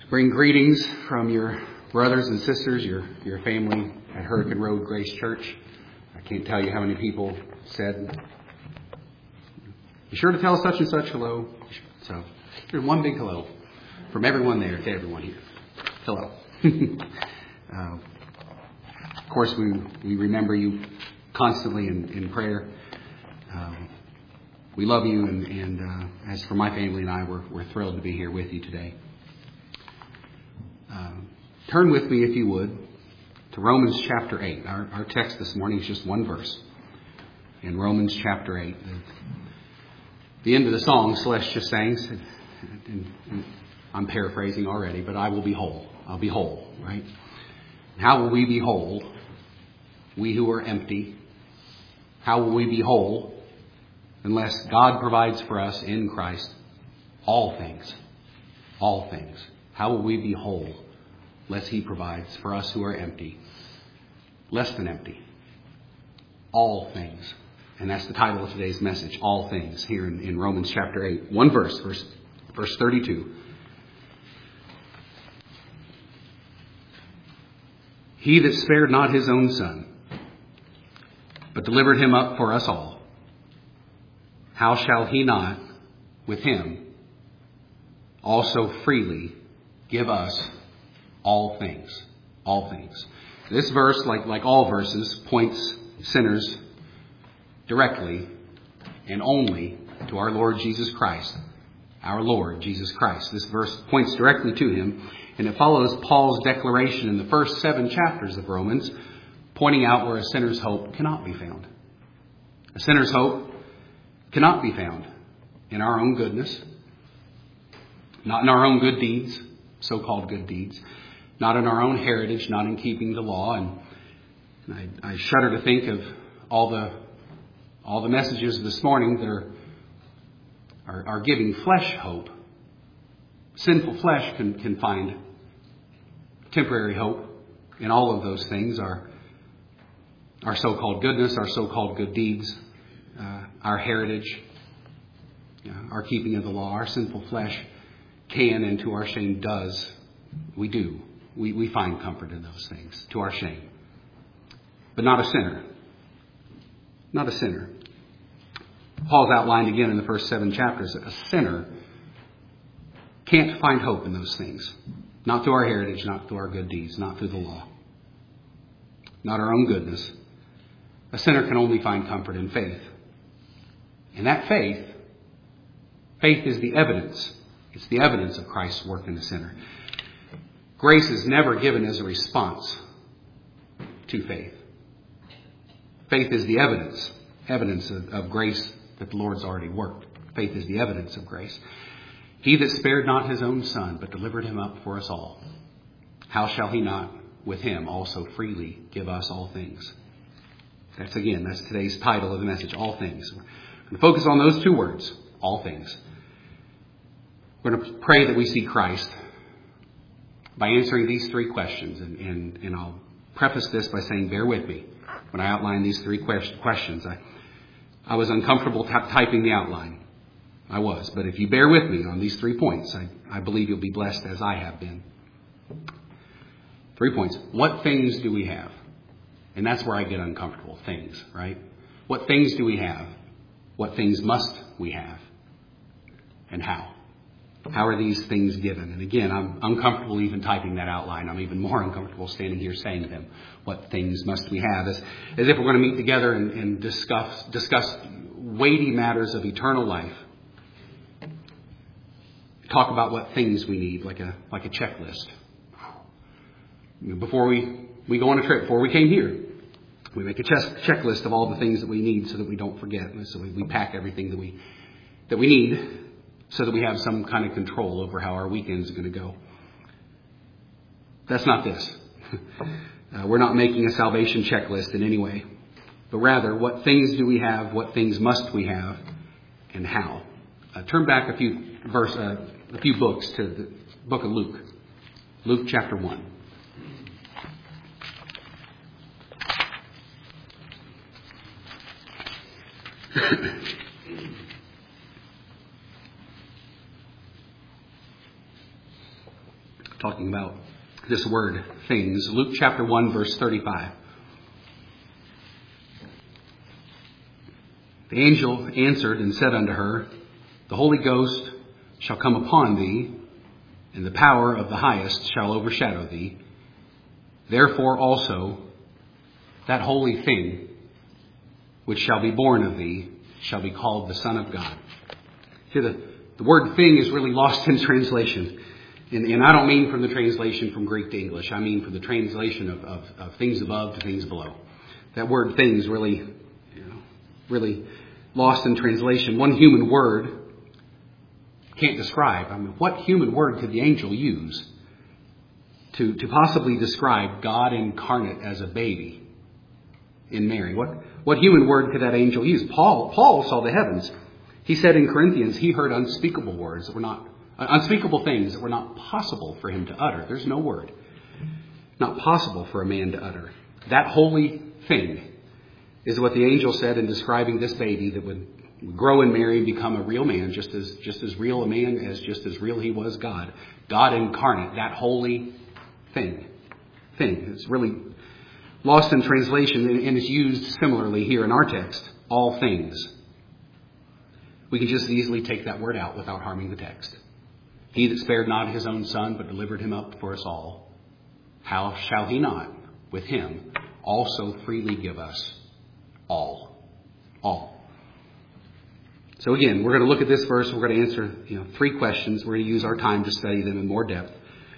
Bring greetings from your brothers and sisters, your family at Hurricane Road Grace Church. I can't tell you how many people said, be sure to tell such and such hello. So here's one big hello from everyone there to everyone here. Hello. Of course, we remember you constantly in prayer. We love you, and as for my family and I, we're thrilled to be here with you today. Turn with me, if you would, to Romans chapter 8. Our text this morning is just one verse. In Romans chapter 8, the end of the song Celestia sang, and I'm paraphrasing already, but I will be whole. I'll be whole, right? How will we be whole? We who are empty. How will we be whole unless God provides for us in Christ all things? All things. How will we be whole unless He provides for us who are empty, less than empty? All things. And that's the title of today's message, all things, here in Romans chapter 8. One verse 32. He that spared not his own Son, but delivered him up for us all, how shall He not with Him also freely give us all things? All things. This verse, like all verses, points sinners directly and only to our Lord Jesus Christ. Our Lord Jesus Christ. This verse points directly to Him, and it follows Paul's declaration in the first 7 chapters of Romans, pointing out where a sinner's hope cannot be found. A sinner's hope cannot be found in our own goodness, not in our own good deeds, so-called good deeds, not in our own heritage, not in keeping the law. And I shudder to think of all the messages this morning that are giving flesh hope. Sinful flesh can find temporary hope in all of those things. Our so-called goodness, our so-called good deeds, our heritage, our keeping of the law. Our sinful flesh can, and to our shame does. We do. We find comfort in those things, to our shame. But not a sinner. Not a sinner. Paul's outlined again in the first 7 chapters that a sinner can't find hope in those things. Not through our heritage, not through our good deeds, not through the law. Not our own goodness. A sinner can only find comfort in faith. And that faith is the evidence. It's the evidence of Christ's work in the sinner. Grace is never given as a response to faith. Faith is the evidence of grace that the Lord's already worked. Faith is the evidence of grace. He that spared not his own Son, but delivered him up for us all, how shall He not with Him also freely give us all things? That's today's title of the message, all things. We're going to focus on those 2 words, all things. We're going to pray that we see Christ by answering these 3 questions. And I'll preface this by saying, bear with me. When I outline these 3 questions, I was uncomfortable typing the outline. I was. But if you bear with me on these 3 points, I believe you'll be blessed as I have been. 3 points. What things do we have? And that's where I get uncomfortable. Things, right? What things do we have? What things must we have? And how? How are these things given? And again, I'm uncomfortable even typing that outline. I'm even more uncomfortable standing here saying them. What things must we have? As if we're going to meet together and discuss weighty matters of eternal life. Talk about what things we need, like a checklist. Before we go on a trip, before we came here, we make a checklist of all the things that we need so that we don't forget. So we pack everything that we need so that we have some kind of control over how our weekend's going to go. That's not this. We're not making a salvation checklist in any way. But rather, what things do we have? What things must we have? And how? Turn back a few books to the book of Luke. Luke chapter 1. talking about this word, things. Luke chapter 1, verse 35. The angel answered and said unto her, The Holy Ghost shall come upon thee, and the power of the highest shall overshadow thee. Therefore also that holy thing which shall be born of thee shall be called the Son of God. See, the word thing is really lost in translation. And I don't mean from the translation from Greek to English. I mean from the translation of things above to things below. That word things really lost in translation. One human word can't describe. I mean, what human word could the angel use to possibly describe God incarnate as a baby in Mary? What human word could that angel use? Paul saw the heavens. He said in Corinthians he heard unspeakable words that were not unspeakable things that were not possible for him to utter. There's no word not possible for a man to utter. That holy thing is what the angel said in describing this baby that would grow in Mary and become a real man, just as real a man as just as real he was God. God incarnate, that holy thing. It's really lost in translation, and it's used similarly here in our text. All things. We can just easily take that word out without harming the text. He that spared not his own son, but delivered him up for us all, how shall he not, with him, also freely give us all? All. So again, we're going to look at this verse. We're going to answer 3 questions. We're going to use our time to study them in more depth.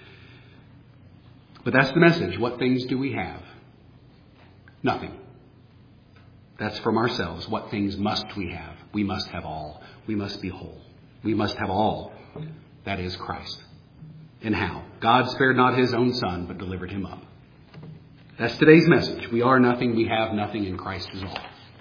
But that's the message. What things do we have? Nothing. That's from ourselves. What things must we have? We must have all. We must be whole. We must have all. That is Christ. And how? God spared not his own son, but delivered him up. That's today's message. We are nothing. We have nothing, and Christ is all.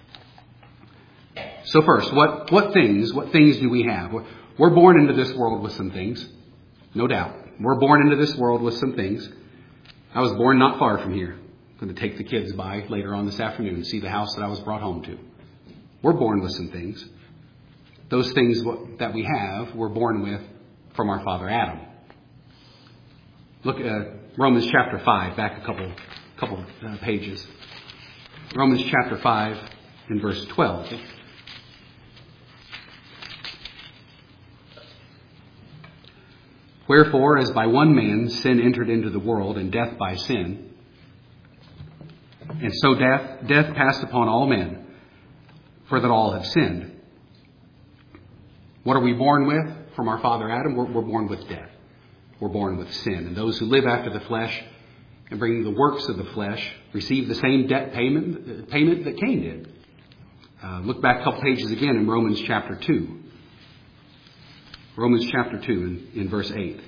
So first, what things do we have? We're born into this world with some things. No doubt. We're born into this world with some things. I was born not far from here. I'm going to take the kids by later on this afternoon and see the house that I was brought home to. We're born with some things. Those things that we have, we're born with from our father Adam. Look at Romans chapter 5, back a couple pages. Romans chapter 5 and verse 12. Wherefore, as by one man sin entered into the world, and death by sin, and so death passed upon all men, for that all have sinned. What are we born with from our father Adam? We're born with death. We're born with sin. And those who live after the flesh and bring the works of the flesh receive the same debt payment that Cain did. Look back a couple pages again in Romans chapter 2. Romans chapter 2 in verse 8.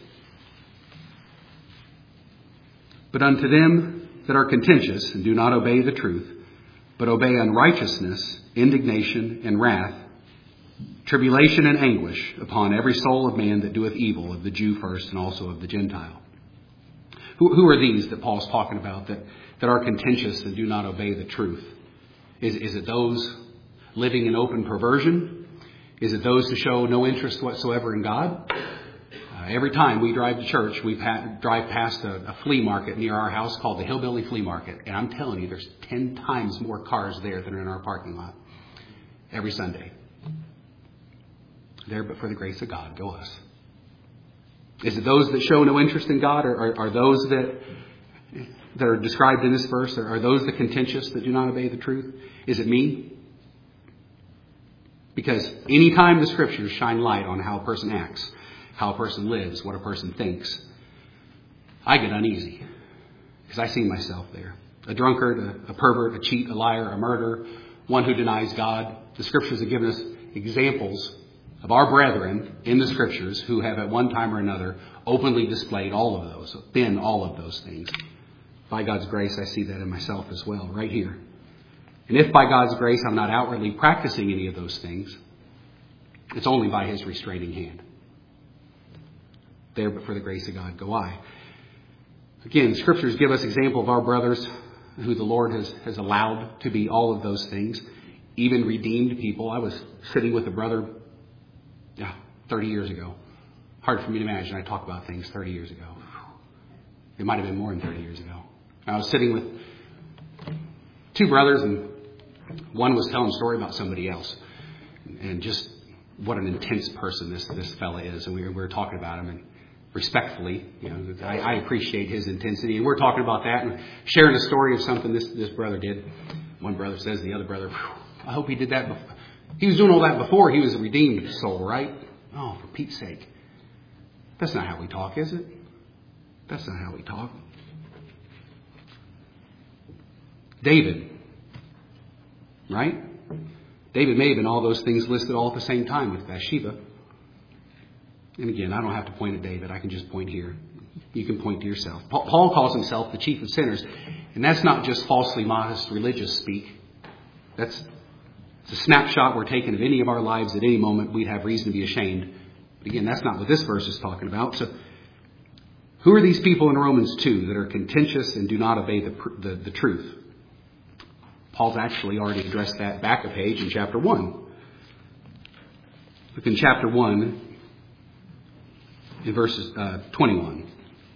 But unto them that are contentious and do not obey the truth, but obey unrighteousness, indignation, and wrath, tribulation and anguish upon every soul of man that doeth evil, of the Jew first and also of the Gentile. Who are these that Paul's talking about that are contentious and do not obey the truth? Is it those living in open perversion? Is it those who show no interest whatsoever in God? Every time we drive to church, we drive past a flea market near our house called the Hillbilly Flea Market. And I'm telling you, there's 10 times more cars there than are in our parking lot every Sunday. There, but for the grace of God, go us. Is it those that show no interest in God? Or are those that are described in this verse? Or are those the contentious that do not obey the truth? Is it me? Because any time the Scriptures shine light on how a person acts, how a person lives, what a person thinks, I get uneasy. Because I see myself there. A drunkard, a pervert, a cheat, a liar, a murderer, one who denies God. The Scriptures have given us examples of our brethren in the Scriptures who have at one time or another openly displayed all of those, been all of those things. By God's grace, I see that in myself as well, right here. And if by God's grace I'm not outwardly practicing any of those things, it's only by His restraining hand. There, but for the grace of God, go I. Again, Scriptures give us example of our brothers who the Lord has allowed to be all of those things, even redeemed people. I was sitting with a brother 30 years ago. Hard for me to imagine. I talk about things 30 years ago. It might have been more than 30 years ago. I was sitting with two brothers, and one was telling a story about somebody else. And just what an intense person this fella is. And we were talking about him, and respectfully, I appreciate his intensity. And we're talking about that and sharing a story of something this brother did. One brother says to the other brother, I hope he did that before. He was doing all that before he was a redeemed soul, right? Oh, for Pete's sake. That's not how we talk, is it? That's not how we talk. David, right? David may have been all those things listed all at the same time with Bathsheba. And again, I don't have to point at David. I can just point here. You can point to yourself. Paul calls himself the chief of sinners. And that's not just falsely modest religious speak. It's a snapshot we're taking of any of our lives at any moment. We'd have reason to be ashamed. But again, that's not what this verse is talking about. So who are these people in Romans 2 that are contentious and do not obey the truth? Paul's actually already addressed that back a page in chapter 1. Look in chapter 1 in verses 21.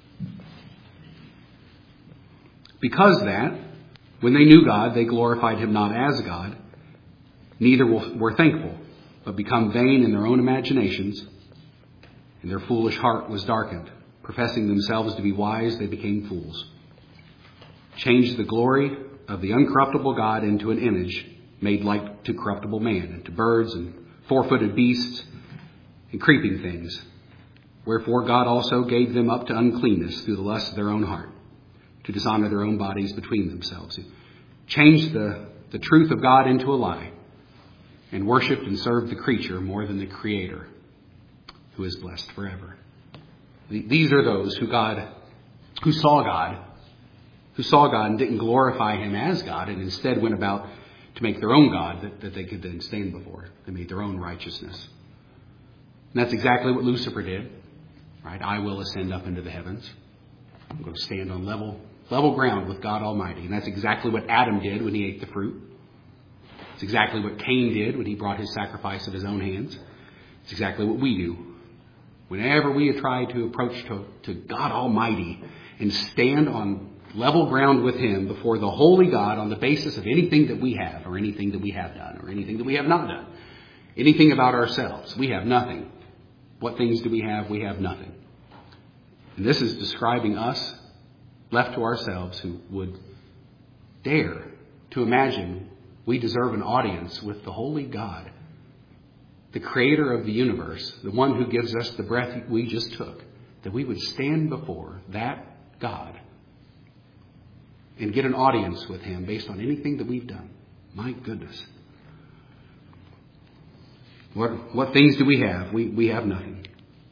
Because that, when they knew God, they glorified him not as God, neither were thankful, but become vain in their own imaginations, and their foolish heart was darkened. Professing themselves to be wise, they became fools. Changed the glory of the uncorruptible God into an image made like to corruptible man, and to birds and four-footed beasts and creeping things. Wherefore God also gave them up to uncleanness through the lust of their own heart, to dishonor their own bodies between themselves. Changed the truth of God into a lie, and worshipped and served the creature more than the Creator, who is blessed forever. These are those who saw God and didn't glorify him as God, and instead went about to make their own God that they could then stand before. They made their own righteousness. And that's exactly what Lucifer did. Right? I will ascend up into the heavens. I'm going to stand on level ground with God Almighty. And that's exactly what Adam did when he ate the fruit. It's exactly what Cain did when he brought his sacrifice of his own hands. It's exactly what we do. Whenever we try to approach to God Almighty and stand on level ground with him before the holy God on the basis of anything that we have, or anything that we have done, or anything that we have not done, anything about ourselves, we have nothing. What things do we have? We have nothing. And this is describing us, left to ourselves, who would dare to imagine we deserve an audience with the holy God, the creator of the universe, the one who gives us the breath we just took, that we would stand before that God and get an audience with him based on anything that we've done. My goodness. What things do we have? We have nothing.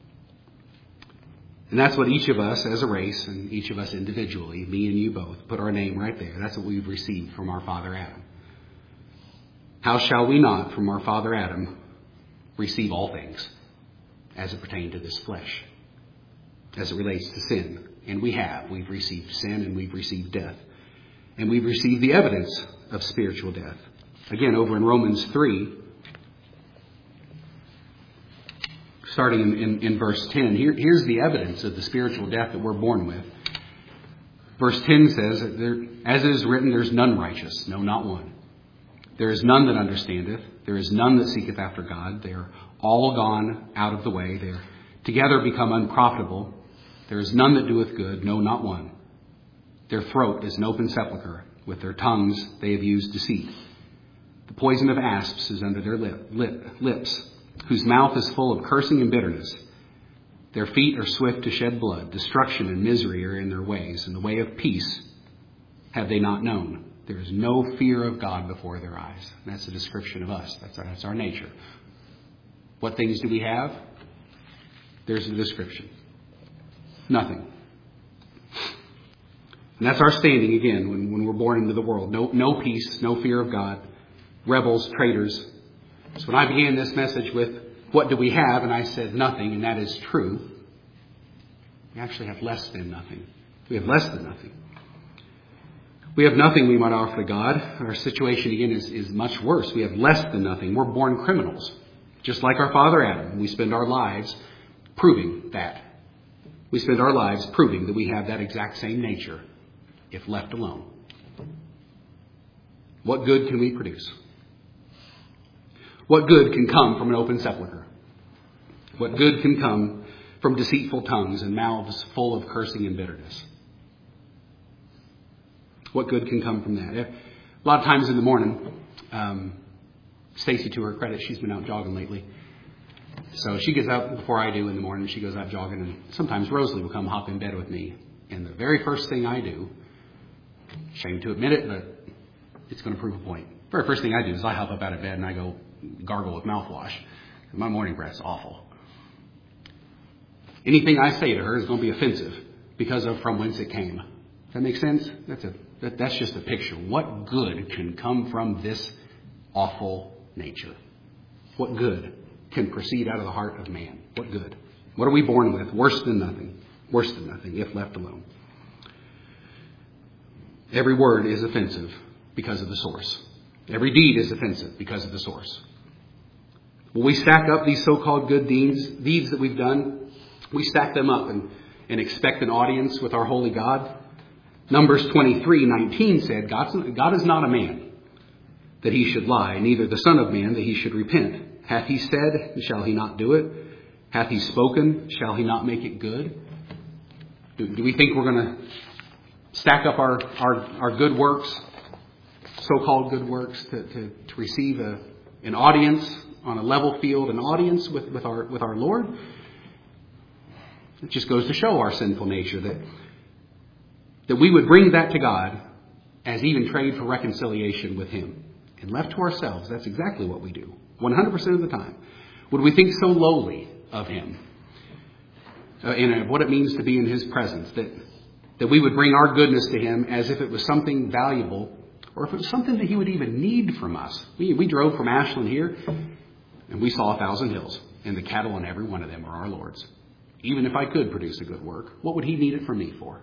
And that's what each of us as a race, and each of us individually, me and you both, put our name right there. That's what we've received from our father Adam. How shall we not, from our father Adam, receive all things as it pertains to this flesh, as it relates to sin? And we have. We've received sin, and we've received death. And we've received the evidence of spiritual death. Again, over in Romans 3, starting in verse 10, here's the evidence of the spiritual death that we're born with. Verse 10 says, as it is written, there's none righteous, no, not one. There is none that understandeth. There is none that seeketh after God. They are all gone out of the way. They are together become unprofitable. There is none that doeth good, no, not one. Their throat is an open sepulchre. With their tongues they have used deceit. The poison of asps is under their lips, whose mouth is full of cursing and bitterness. Their feet are swift to shed blood. Destruction and misery are in their ways, and the way of peace have they not known. There is no fear of God before their eyes. And that's a description of us. That's our nature. What things do we have? There's the description. Nothing. And that's our standing again when we're born into the world. No peace, no fear of God, rebels, traitors. So when I began this message with, what do we have? And I said nothing, and that is true. We actually have less than nothing. We have less than nothing. We have nothing we might offer to God. Our situation again is much worse. We have less than nothing. We're born criminals. Just like our father Adam. We spend our lives proving that. We spend our lives proving that we have that exact same nature if left alone. What good can we produce? What good can come from an open sepulchre? What good can come from deceitful tongues and mouths full of cursing and bitterness? What good can come from that? A lot of times in the morning, Stacy, to her credit, she's been out jogging lately. So she gets out before I do in the morning. She goes out jogging, and sometimes Rosalie will come hop in bed with me. And the very first thing I do, shame to admit it, but it's going to prove a point. The very first thing I do is I hop up out of bed and I go gargle with mouthwash. My morning breath's awful. Anything I say to her is going to be offensive because of from whence it came. Does that make sense? That's just a picture. What good can come from this awful nature? What good can proceed out of the heart of man? What good? What are we born with? Worse than nothing. Worse than nothing if left alone. Every word is offensive because of the source. Every deed is offensive because of the source. Will we stack up these so-called good deeds that we've done? We stack them up and expect an audience with our holy God? Numbers 23:19 said, God is not a man that he should lie, neither the son of man that he should repent. Hath he said, shall he not do it? Hath he spoken, shall he not make it good? Do we think we're going to stack up our good works, so-called good works, to receive an audience on a level field, an audience with our Lord? It just goes to show our sinful nature that we would bring that to God as even trade for reconciliation with him. And left to ourselves, that's exactly what we do. 100% of the time. Would we think so lowly of him and of what it means to be in his presence that we would bring our goodness to him as if it was something valuable or if it was something that he would even need from us? We drove from Ashland here and we saw 1,000 hills, and the cattle on every one of them are our Lord's. Even if I could produce a good work, what would he need it from me for?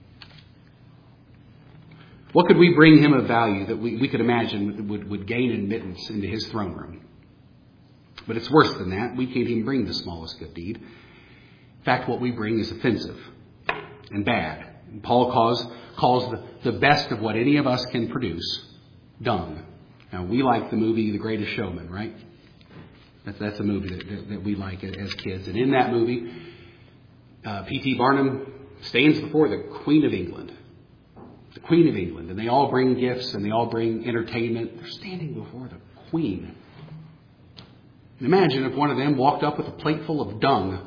What could we bring him of value that we could imagine would gain admittance into his throne room? But it's worse than that. We can't even bring the smallest good deed. In fact, what we bring is offensive and bad. And Paul calls the best of what any of us can produce dung. Now, we like the movie The Greatest Showman, right? That's a movie that we like as kids. And in that movie, P.T. Barnum stands before the Queen of England. The Queen of England. And they all bring gifts and they all bring entertainment. They're standing before the Queen. And imagine if one of them walked up with a plate full of dung.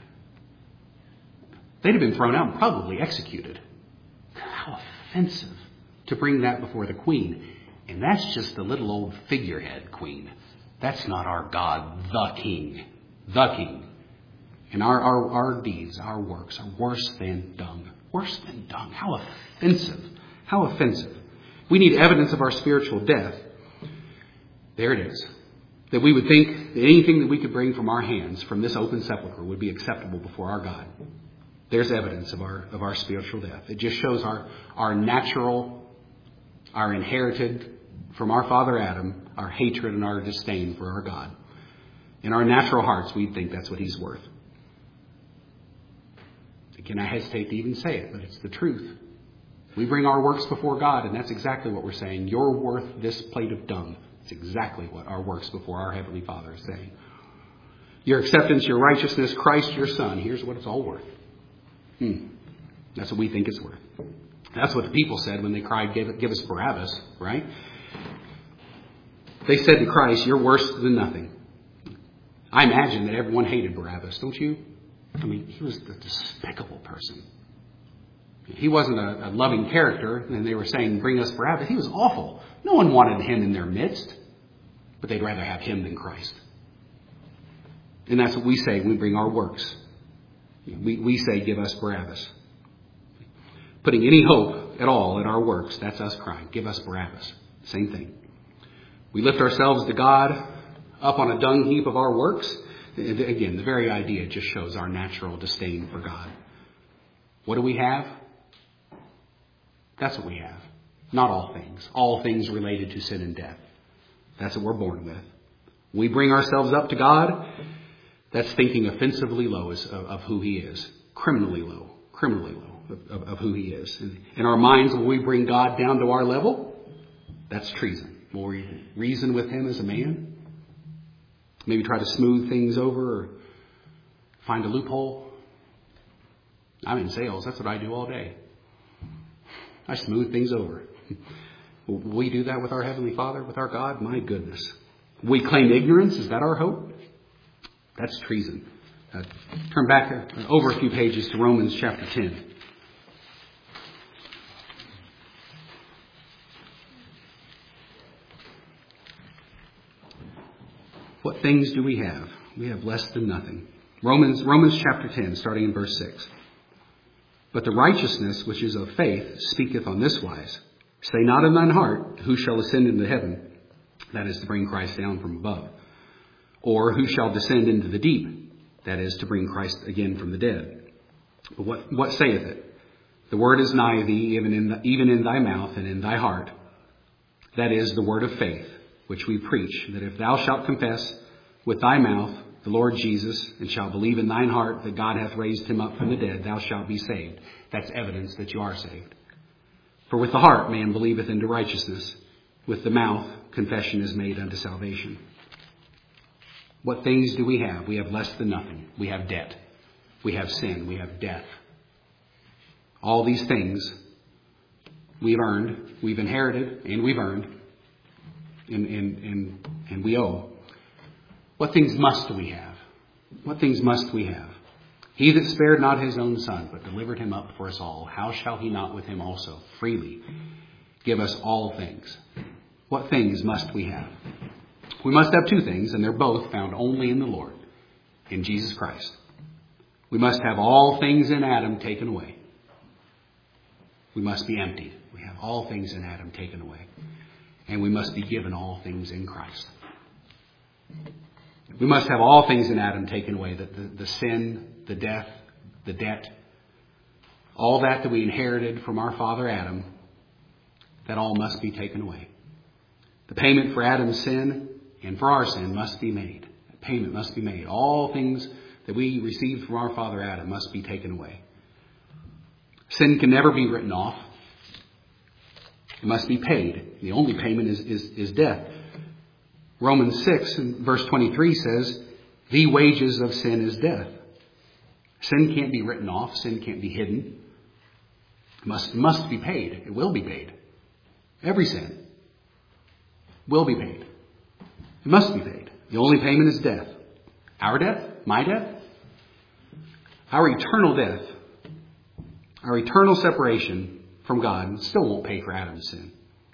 They'd have been thrown out and probably executed. How offensive to bring that before the Queen. And that's just the little old figurehead queen. That's not our God, the King. The King. And our deeds, our works are worse than dung. Worse than dung. How offensive. How offensive. We need evidence of our spiritual death. There it is. That we would think that anything that we could bring from our hands, from this open sepulchre, would be acceptable before our God. There's evidence of our spiritual death. It just shows our natural, our inherited from our father Adam, our hatred and our disdain for our God. In our natural hearts, we think that's what he's worth. Again, I hesitate to even say it, but it's the truth. We bring our works before God, and that's exactly what we're saying. You're worth this plate of dung. It's exactly what our works before our Heavenly Father is saying. Your acceptance, your righteousness, Christ, your Son, here's what it's all worth. That's what we think it's worth. That's what the people said when they cried, give us Barabbas, right? They said to Christ, you're worse than nothing. I imagine that everyone hated Barabbas, don't you? I mean, he was a despicable person. He wasn't a loving character, and they were saying, bring us Barabbas. He was awful. No one wanted him in their midst, but they'd rather have him than Christ. And that's what we say when we bring our works. We say, give us Barabbas. Putting any hope at all in our works, that's us crying, give us Barabbas. Same thing. We lift ourselves to God up on a dung heap of our works. Again, the very idea just shows our natural disdain for God. What do we have? That's what we have. Not all things. All things related to sin and death. That's what we're born with. We bring ourselves up to God. That's thinking offensively low of who he is. criminally low of who he is. In our minds, will we bring God down to our level? That's treason. Will we reason with him as a man? Maybe try to smooth things over or find a loophole? I'm in sales. That's what I do all day. I smooth things over. Will we do that with our Heavenly Father, with our God? My goodness. We claim ignorance. Is that our hope? That's treason. Turn back over a few pages to Romans chapter 10. What things do we have? We have less than nothing. Romans chapter 10, starting in verse 6. But the righteousness which is of faith speaketh on this wise. Say not in thine heart, who shall ascend into heaven? That is to bring Christ down from above. Or who shall descend into the deep? That is to bring Christ again from the dead. But what saith it? The word is nigh thee, even in thy mouth and in thy heart. That is the word of faith, which we preach, that if thou shalt confess with thy mouth the Lord Jesus, and shalt believe in thine heart that God hath raised him up from the dead, thou shalt be saved. That's evidence that you are saved. For with the heart man believeth unto righteousness, with the mouth confession is made unto salvation. What things do we have? We have less than nothing. We have debt. We have sin. We have death. All these things we've earned, we've inherited, and we've earned, and we owe. What things must we have? What things must we have? He that spared not his own son, but delivered him up for us all, how shall he not with him also freely give us all things? What things must we have? We must have two things, and they're both found only in the Lord, in Jesus Christ. We must have all things in Adam taken away. We must be emptied. We have all things in Adam taken away. And we must be given all things in Christ. We must have all things in Adam taken away. The sin, the death, the debt, all that we inherited from our father Adam, that all must be taken away. The payment for Adam's sin and for our sin must be made. That payment must be made. All things that we received from our father Adam must be taken away. Sin can never be written off. It must be paid. The only payment is death. Romans 6 and verse 23 says, the wages of sin is death. Sin can't be written off. Sin can't be hidden. It must be paid. It will be paid. Every sin will be paid. It must be paid. The only payment is death. Our death? My death? Our eternal death. Our eternal separation from God still won't pay for Adam's sin.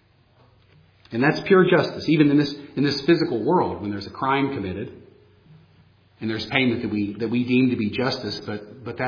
And that's pure justice. Even in this physical world, when there's a crime committed, and there's payment that we deem to be justice, but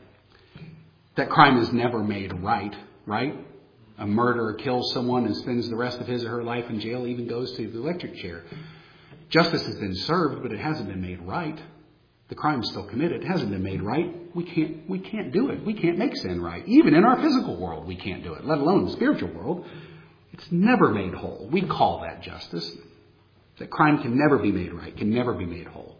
that crime is never made right? A murderer kills someone and spends the rest of his or her life in jail, even goes to the electric chair. Justice has been served, but it hasn't been made right. The crime is still committed. It hasn't been made right. We can't do it. We can't make sin right. Even in our physical world, we can't do it, let alone the spiritual world. It's never made whole. We call that justice. That crime can never be made right, can never be made whole.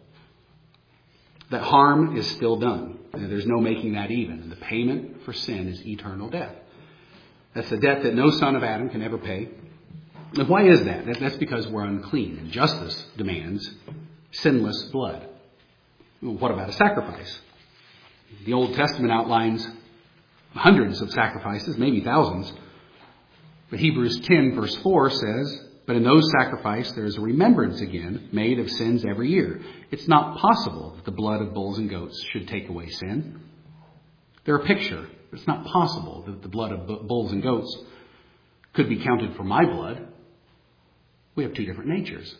That harm is still done. There's no making that even. And the payment for sin is eternal death. That's a debt that no son of Adam can ever pay. And why is that? That's because we're unclean. And justice demands sinless blood. Well, what about a sacrifice? The Old Testament outlines hundreds of sacrifices, maybe thousands. But Hebrews 10 verse 4 says, but in those sacrifices there is a remembrance again made of sins every year. It's not possible that the blood of bulls and goats should take away sin. They're a picture. It's not possible that the blood of bulls and goats could be counted for my blood. We have two different natures.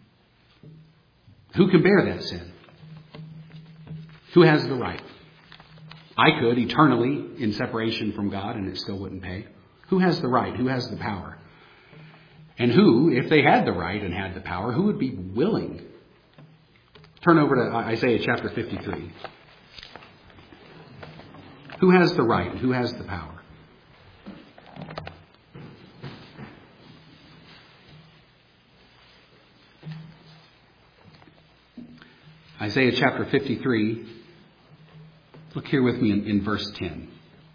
Who can bear that sin? Who has the right? I could eternally in separation from God and it still wouldn't pay. Who has the right? Who has the power? And who, if they had the right and had the power, who would be willing? Turn over to Isaiah chapter 53. Who has the right and who has the power? Isaiah chapter 53 Look here with me in verse 10.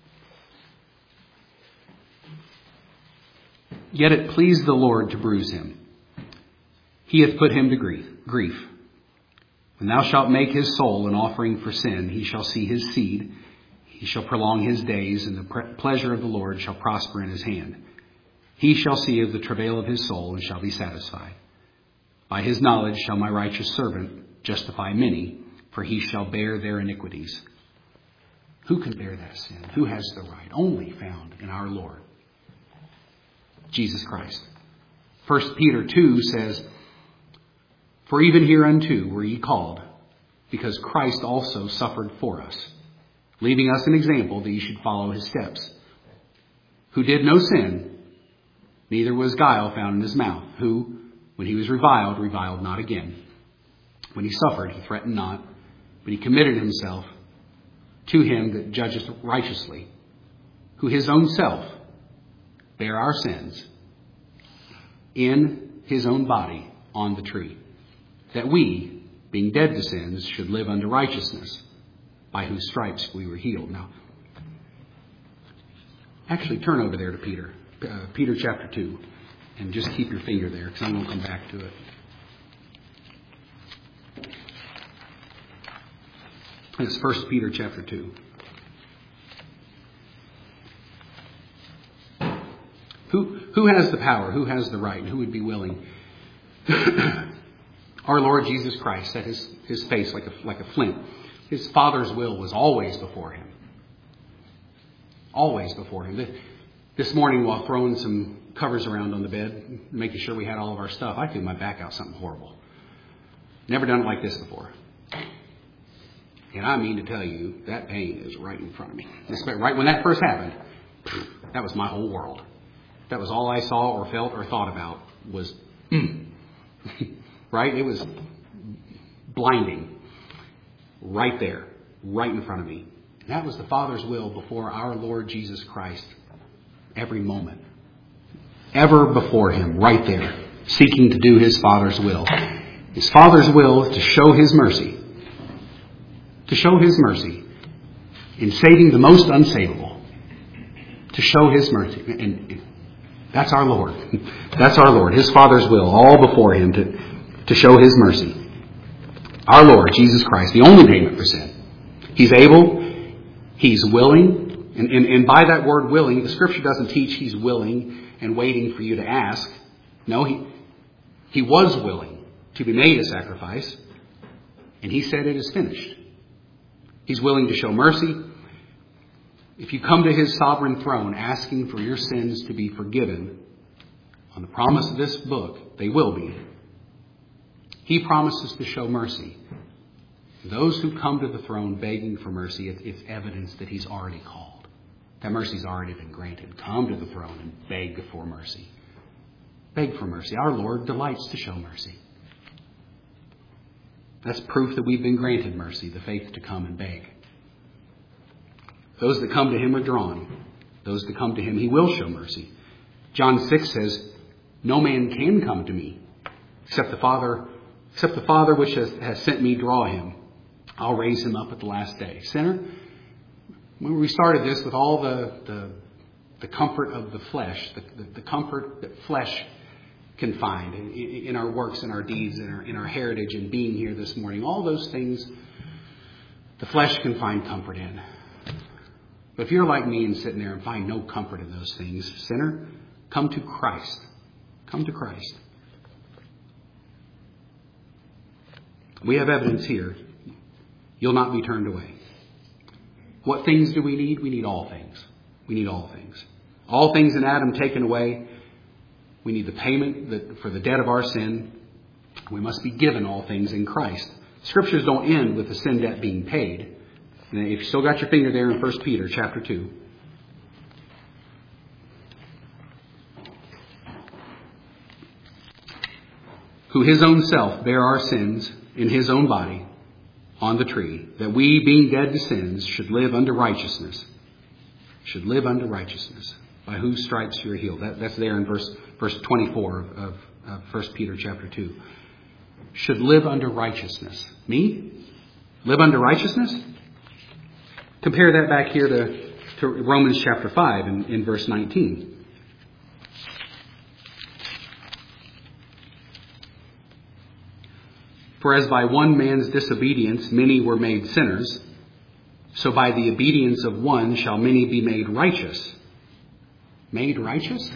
Yet it pleased the Lord to bruise him. He hath put him to grief. When thou shalt make his soul an offering for sin, he shall see his seed. He shall prolong his days, and the pleasure of the Lord shall prosper in his hand. He shall see of the travail of his soul, and shall be satisfied. By his knowledge shall my righteous servant justify many, for he shall bear their iniquities. Who can bear that sin? Who has the right? Only found in our Lord, Jesus Christ. 1 Peter 2 says, For even hereunto were ye called, because Christ also suffered for us, leaving us an example that ye should follow his steps. Who did no sin, neither was guile found in his mouth. Who, when he was reviled not again. When he suffered, he threatened not, but he committed himself to him that judgeth righteously, who his own self bare our sins in his own body on the tree, that we, being dead to sins, should live unto righteousness, by whose stripes we were healed. Now, actually turn over there to Peter chapter 2, and just keep your finger there, because I'm going to come back to it. It's 1 Peter chapter 2. Who has the power? Who has the right? And who would be willing? Our Lord Jesus Christ set his face like a flint. His Father's will was always before him. Always before him. This morning, while throwing some covers around on the bed, making sure we had all of our stuff, I threw my back out something horrible. Never done it like this before. And I mean to tell you, that pain is right in front of me. Right when that first happened, that was my whole world. That was all I saw or felt or thought about was, right? It was blinding. Right there, right in front of me. And that was the Father's will before our Lord Jesus Christ every moment. Ever before him, right there, seeking to do his Father's will. His Father's will is to show his mercy. To show his mercy in saving the most unsavable. To show his mercy. And that's our Lord. That's our Lord. His Father's will, all before him to show his mercy. Our Lord, Jesus Christ, the only payment for sin. He's able, he's willing, and by that word willing, the Scripture doesn't teach he's willing and waiting for you to ask. No, he was willing to be made a sacrifice, and he said it is finished. He's willing to show mercy. If you come to his sovereign throne asking for your sins to be forgiven, on the promise of this book, they will be. He promises to show mercy. Those who come to the throne begging for mercy, it's evidence that he's already called. That mercy's already been granted. Come to the throne and beg for mercy. Beg for mercy. Our Lord delights to show mercy. That's proof that we've been granted mercy, the faith to come and beg. Those that come to him are drawn. Those that come to him, he will show mercy. John 6 says, no man can come to me except the Father which has sent me draw him. I'll raise him up at the last day. Sinner, when we started this with all the comfort of the flesh, the comfort that flesh can find in our works and our deeds, in our heritage and being here this morning, all those things the flesh can find comfort in. But if you're like me and sitting there and find no comfort in those things, sinner, come to Christ. Come to Christ. We have evidence here. You'll not be turned away. What things do we need? We need all things. We need all things. All things in Adam taken away. We need the payment for the debt of our sin. We must be given all things in Christ. Scriptures don't end with the sin debt being paid. And if you still got your finger there in 1 Peter chapter 2. Who his own self bare our sins in his own body on the tree, that we, being dead to sins, should live unto righteousness. Should live unto righteousness. By whose stripes you are healed. That's there in verse 24 of 1 Peter chapter 2. Should live unto righteousness. Me? Live unto righteousness? Compare that back here to Romans chapter 5 in verse 19. For as by one man's disobedience many were made sinners, so by the obedience of one shall many be made righteous. Made righteous?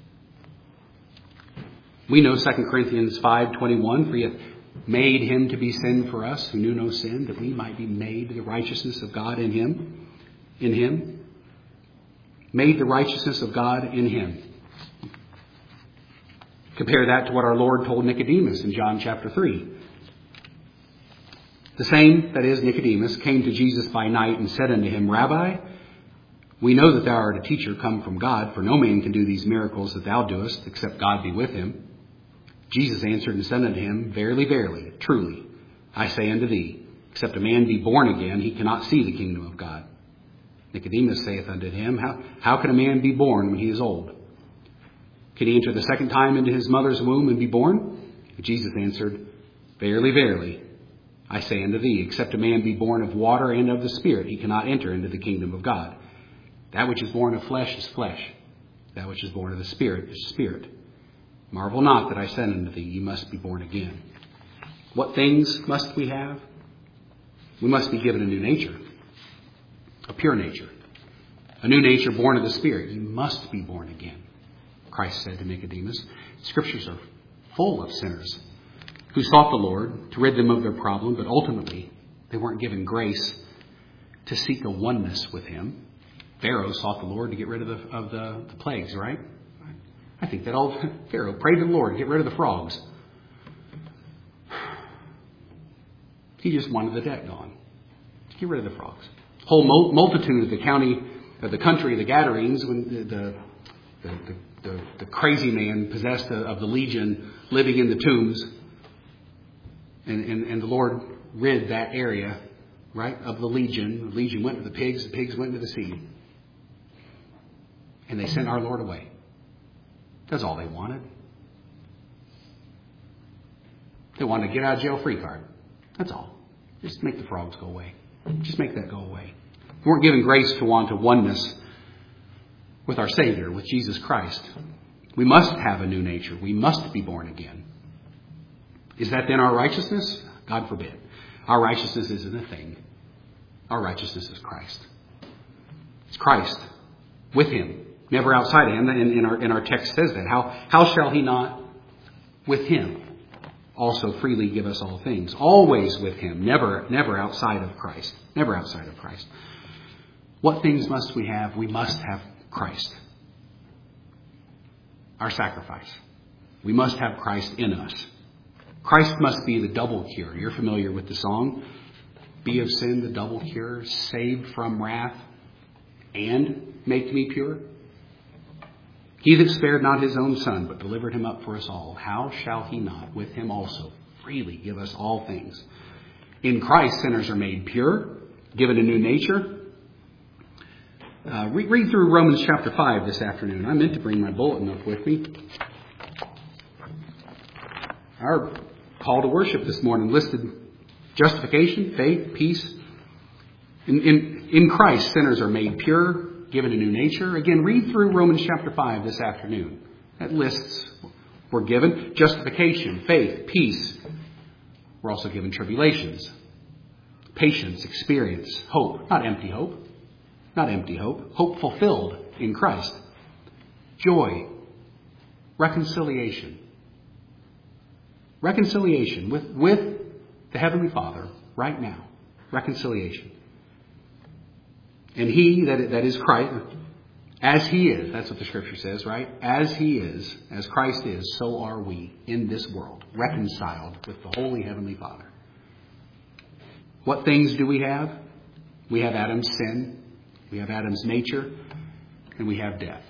We know 2 Corinthians 5:21, for he hath made him to be sin for us who knew no sin, that we might be made the righteousness of God in him. In him. Made the righteousness of God in him. Compare that to what our Lord told Nicodemus in John chapter 3. The same, that is, Nicodemus, came to Jesus by night and said unto him, Rabbi, we know that thou art a teacher come from God, for no man can do these miracles that thou doest, except God be with him. Jesus answered and said unto him, Verily, verily, truly, I say unto thee, except a man be born again, he cannot see the kingdom of God. Nicodemus saith unto him, How can a man be born when he is old? Can he enter the second time into his mother's womb and be born? Jesus answered, Verily, verily, I say unto thee, except a man be born of water and of the Spirit, he cannot enter into the kingdom of God. That which is born of flesh is flesh. That which is born of the Spirit is spirit. Marvel not that I said unto thee, ye must be born again. What things must we have? We must be given a new nature. A pure nature. A new nature born of the Spirit. You must be born again. Christ said to Nicodemus. Scriptures are full of sinners who sought the Lord to rid them of their problem, but ultimately they weren't given grace to seek a oneness with him. Pharaoh sought the Lord to get rid of the plagues, right? I think that old Pharaoh prayed to the Lord to get rid of the frogs. He just wanted the debt gone. Get rid of the frogs. Whole multitude of the country of the Gadarenes, when the crazy man possessed of the legion living in the tombs, and the Lord rid that area, right, of the legion. The legion went to the pigs went to the sea. And they sent our Lord away. That's all they wanted. They wanted to get out of jail free card. That's all. Just make the frogs go away. Just make that go away. We weren't given grace to want a oneness with our Savior, with Jesus Christ. We must have a new nature. We must be born again. Is that then our righteousness? God forbid. Our righteousness isn't a thing. Our righteousness is Christ. It's Christ with him, never outside of him. And our text says that. How shall he not with him also freely give us all things? Always with him, never outside of Christ. Never outside of Christ. What things must we have? We must have Christ. Our sacrifice. We must have Christ in us. Christ must be the double cure. You're familiar with the song. Be of sin the double cure, saved from wrath, and make me pure. He that spared not his own son, but delivered him up for us all, how shall he not with him also freely give us all things? In Christ, sinners are made pure, given a new nature. Read through Romans chapter 5 this afternoon. I meant to bring my bulletin up with me. Our call to worship this morning listed justification, faith, peace. In Christ, sinners are made pure, given a new nature. Again, read through Romans chapter 5 this afternoon. That lists we're given justification, faith, peace. We're also given tribulations, patience, experience, hope. Not empty hope. Not empty hope. Hope fulfilled in Christ. Joy. Reconciliation. Reconciliation with the Heavenly Father right now. Reconciliation. And he, that is Christ, as he is, that's what the Scripture says, right? As he is, as Christ is, so are we in this world, reconciled with the Holy Heavenly Father. What things do we have? We have Adam's sin, we have Adam's nature, and we have death.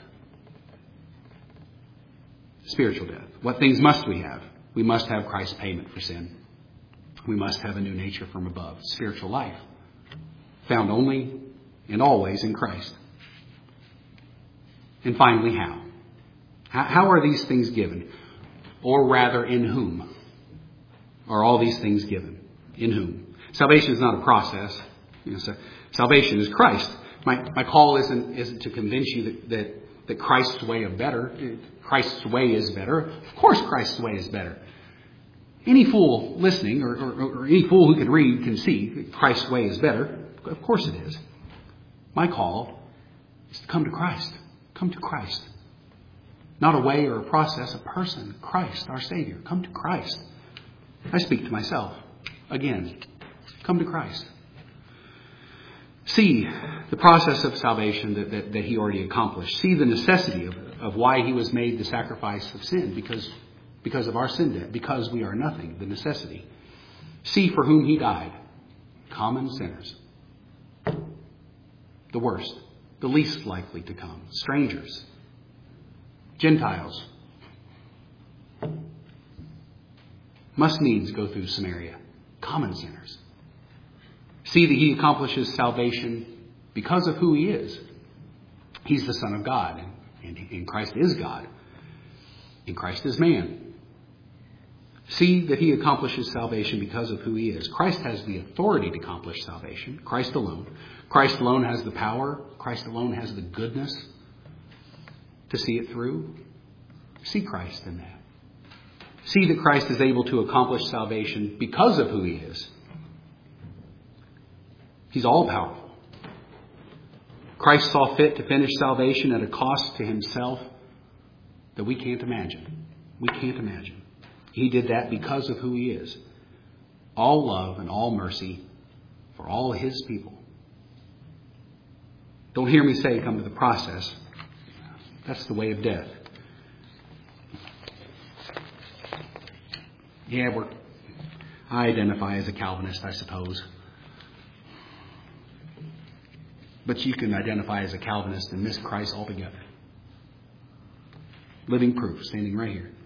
Spiritual death. What things must we have? We must have Christ's payment for sin. We must have a new nature from above, spiritual life, found only and always in Christ. And finally, how? How are these things given? Or rather, in whom are all these things given? In whom? Salvation is not a process. Salvation is Christ. My call isn't to convince you that Christ's way is better. Of course Christ's way is better. Any fool listening or any fool who can read can see that Christ's way is better. Of course it is. My call is to come to Christ. Come to Christ. Not a way or a process, a person. Christ, our Savior. Come to Christ. I speak to myself. Again, come to Christ. See the process of salvation that He already accomplished. See the necessity of why He was made the sacrifice of sin, because of our sin debt, because we are nothing, the necessity. See for whom He died, common sinners, the worst, the least likely to come, strangers, Gentiles, must needs go through Samaria, common sinners. See that He accomplishes salvation because of who He is. He's the Son of God, and Christ is God, and Christ is man. See that He accomplishes salvation because of who He is. Christ has the authority to accomplish salvation. Christ alone. Christ alone has the power. Christ alone has the goodness to see it through. See Christ in that. See that Christ is able to accomplish salvation because of who He is. He's all powerful. Christ saw fit to finish salvation at a cost to Himself that we can't imagine. We can't imagine. He did that because of who He is. All love and all mercy for all of His people. Don't hear me say come to the process. That's the way of death. Yeah, I identify as a Calvinist, I suppose. But you can identify as a Calvinist and miss Christ altogether. Living proof, standing right here.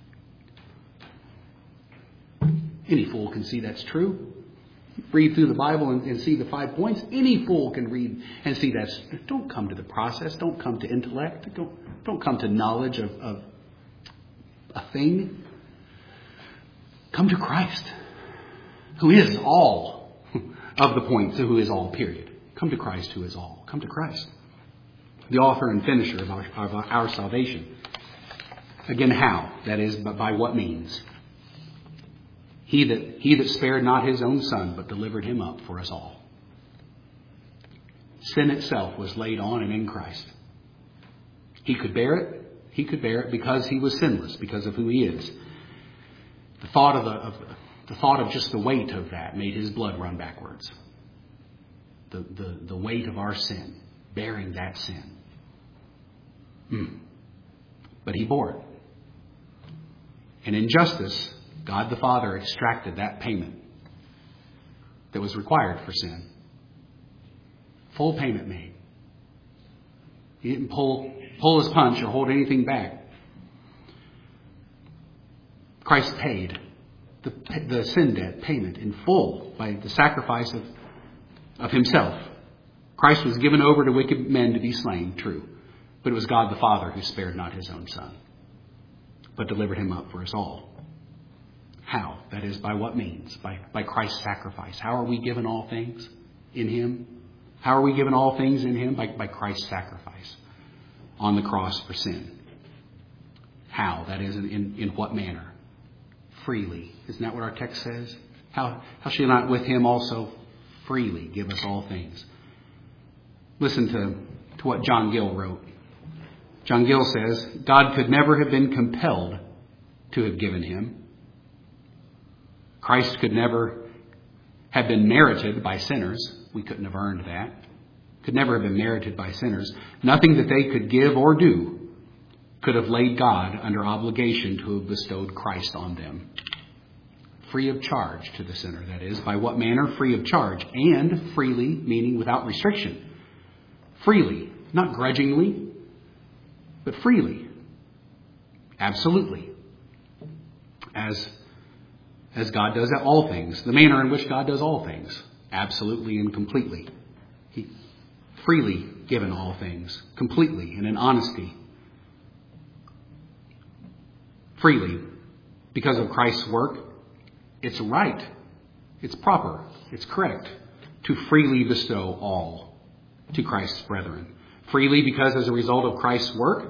Any fool can see that's true. Read through the Bible and see the 5 points. Any fool can read and see that's. Don't come to the process. Don't come to intellect. Don't come to knowledge of a thing. Come to Christ, who is all of the points, who is all, period. Come to Christ, who is all. Come to Christ, the author and finisher of our salvation. Again, how? That is, by what means? He that spared not His own Son, but delivered Him up for us all. Sin itself was laid on Him in Christ. He could bear it. He could bear it because He was sinless, because of who He is. The thought of just the weight of that made His blood run backwards. The weight of our sin, bearing that sin. But He bore it. And in justice, God the Father extracted that payment that was required for sin. Full payment made. He didn't pull His punch or hold anything back. Christ paid the sin debt payment in full by the sacrifice of Himself. Christ was given over to wicked men to be slain, true. But it was God the Father who spared not His own Son, but delivered Him up for us all. How? That is, by what means? By Christ's sacrifice. How are we given all things in Him? How are we given all things in Him? By Christ's sacrifice on the cross for sin. How? That is, in what manner? Freely. Isn't that what our text says? How shall He not with Him also freely give us all things? Listen to what John Gill wrote. John Gill says, God could never have been compelled to have given Him. Christ could never have been merited by sinners. We couldn't have earned that. Could never have been merited by sinners. Nothing that they could give or do could have laid God under obligation to have bestowed Christ on them. Free of charge to the sinner, that is. By what manner? Free of charge. And freely, meaning without restriction. Freely. Not grudgingly, but freely. Absolutely. As God does all things. The manner in which God does all things. Absolutely and completely. He freely given all things. Completely and in honesty. Freely. Because of Christ's work. It's right. It's proper. It's correct to freely bestow all to Christ's brethren. Freely because as a result of Christ's work,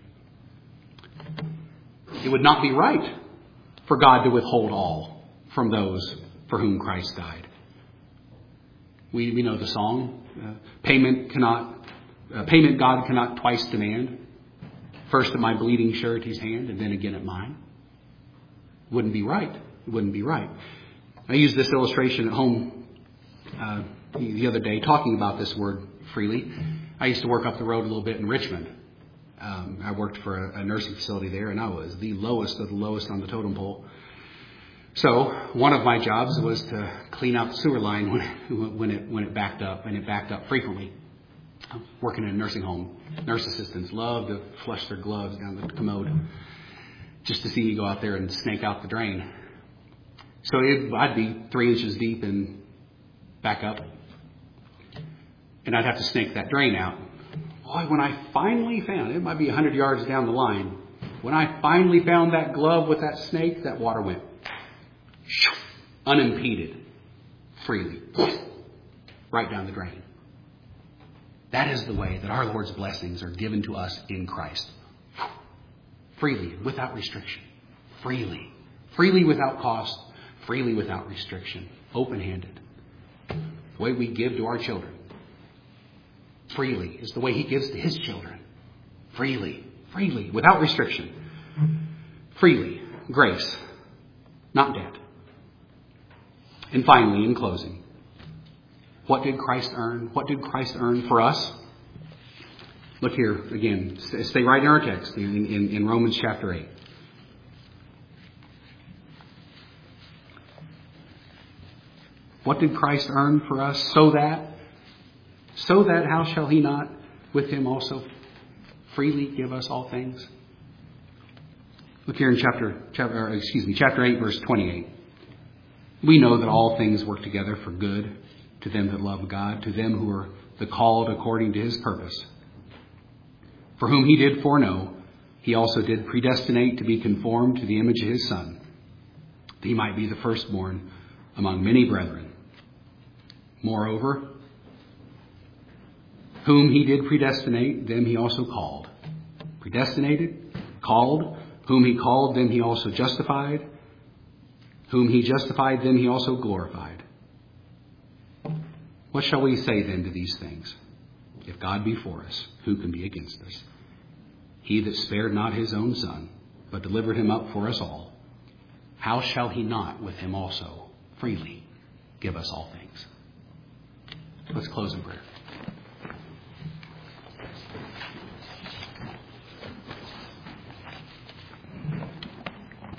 it would not be right for God to withhold all from those for whom Christ died. We know the song, payment God cannot twice demand. First at my bleeding surety's hand and then again at mine. Wouldn't be right. It wouldn't be right. I used this illustration at home the other day talking about this word freely. I used to work up the road a little bit in Richmond. I worked for a nursing facility there, and I was the lowest of the lowest on the totem pole. So one of my jobs was to clean out the sewer line when it backed up, and it backed up frequently. Working in a nursing home, nurse assistants love to flush their gloves down the commode just to see me go out there and snake out the drain. So I'd be 3 inches deep and back up, and I'd have to snake that drain out. Boy, when I finally found it, might be 100 yards down the line, when I finally found that glove with that snake, that water went unimpeded, freely, right down the drain. That is the way that our Lord's blessings are given to us in Christ. Freely, without restriction. Freely. Freely without cost. Freely without restriction. Open-handed. The way we give to our children. Freely is the way He gives to His children. Freely. Freely. Without restriction. Freely. Grace. Not debt. And finally, in closing, what did Christ earn? What did Christ earn for us? Look here again. Stay right in our text in Romans chapter 8. What did Christ earn for us? So that how shall He not with Him also freely give us all things? Look here in chapter 8, verse 28. We know that all things work together for good to them that love God, to them who are the called according to His purpose. For whom He did foreknow, He also did predestinate to be conformed to the image of His Son, that He might be the firstborn among many brethren. Moreover, whom He did predestinate, them He also called. Predestinated, called, whom He called, them He also justified. Whom He justified, them He also glorified. What shall we say then to these things? If God be for us, who can be against us? He that spared not His own Son, but delivered Him up for us all, how shall He not with Him also freely give us all things? Let's close in prayer.